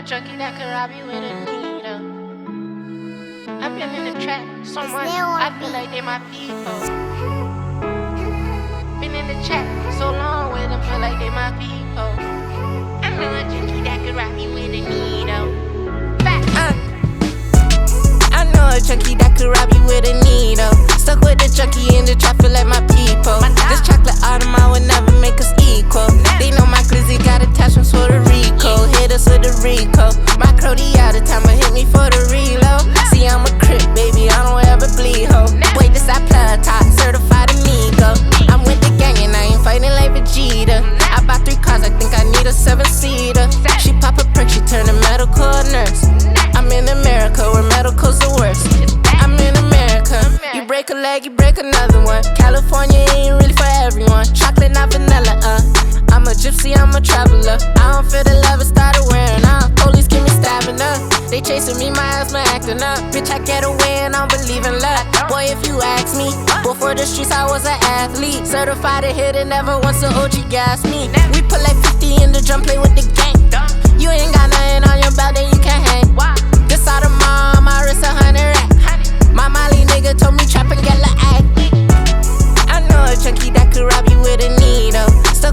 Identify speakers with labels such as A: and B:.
A: junkie that could rob you with a needle. I've been in the trap so much, I feel like they my people. Been in the chat so long with them, feel like they my people. I know a junkie that could rob you with a needle. I know a junkie that could rob you with a needle. Stuck with the junkie in the trap, feel like my people. This chocolate Audemars would never make us equal. They know my glizzy got attachments for the Rico. Hit us with the Rico. My Crody out of time, but hit me for the reload. See, I'm a crip, baby, I don't ever bleed, ho. Wait, this I plug top, certified amigo. I'm with the gang and I ain't fighting like Vegeta. I bought 3 cars, I think I need a 7-seater. She pop a perk, she turn a medical nurse. I'm in America, where medical's the worst. I'm in America. You break a leg, you break another one. California ain't really for everyone. Chocolate, not vanilla, I'm a gypsy, I'm a traveler. I don't feel the love, it started wearing out. Police keep me stabbing up. They chasing me, my asthma acting up. Bitch, I get away and I don't believe in luck. Boy, if you ask me, before the streets I was an athlete. Certified a hitter, never once an OG gas me. We put like 50 in the drum, play with the gang. You ain't got nothing on your belt, then you can't hang. This all the mom, my wrist 100 rack. My Molly nigga told me trap and get la egg. I know a junkie that could rob you with a needle.